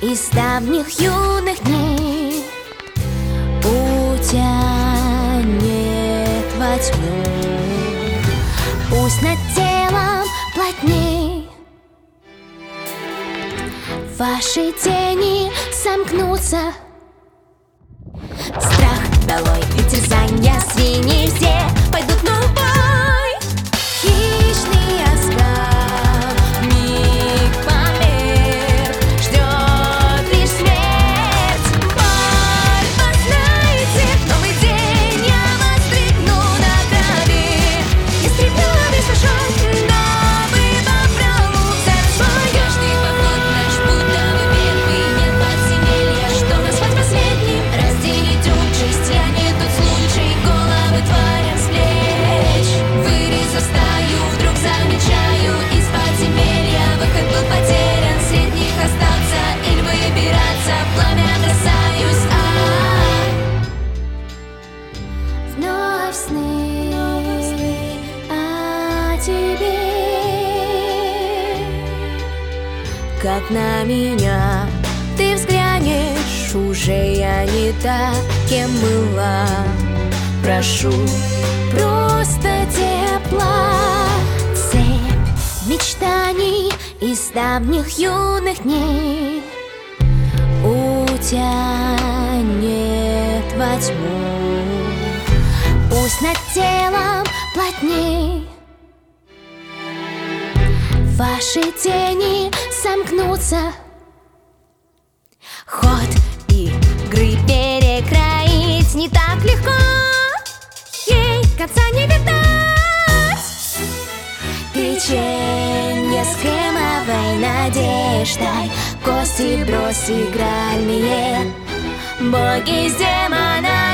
из давних юных дней утянет во тьму. Пусть над телом плотней ваши тени сомкнутся. Страх долой и терзанья свиньи все пойдут на бой. Хищный оскал миг померк, ждет лишь смерть. Боль познайте, новый день я воскликну на траве. Истребила весь ваш род, новый попрал свой. Каждый поход наш будто бы первый, нет подземелья, что нас хоть последним. Разделить участь, я не тот случай, головы тварям с плеч. Вырезав стаю, вдруг замечаю, из подземелья выход был потерян. Среди них остаться или выбираться, в пламя бросаюсь. Вновь сны о тебе, как на меня ты взглянешь, уже я не та, кем была. Прошу просто тепла. Цепь мечтаний из давних юных дней утянет во тьму. Пусть над телом плотней ваши тени сомкнутся. Ход игры перекроить не так легко, ей конца не видать. Печенье с кремовой надеждой, кости брось игральные, боги с демонами.